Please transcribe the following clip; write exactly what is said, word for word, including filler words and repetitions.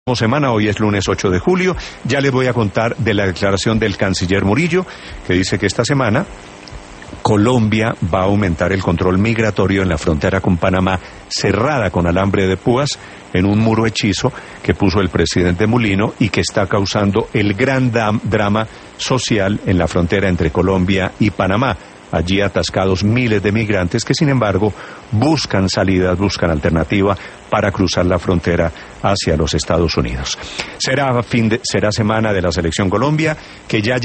Semana, hoy es lunes ocho de julio, ya les voy a contar de la declaración del canciller Murillo, que dice que esta semana Colombia va a aumentar el control migratorio en la frontera con Panamá, cerrada con alambre de púas, en un muro hechizo que puso el presidente Mulino y que está causando el gran drama social en la frontera entre Colombia y Panamá. Allí atascados miles de migrantes que, sin embargo, buscan salidas, buscan alternativa para cruzar la frontera hacia los Estados Unidos. Será fin de, será semana de la Selección Colombia, que ya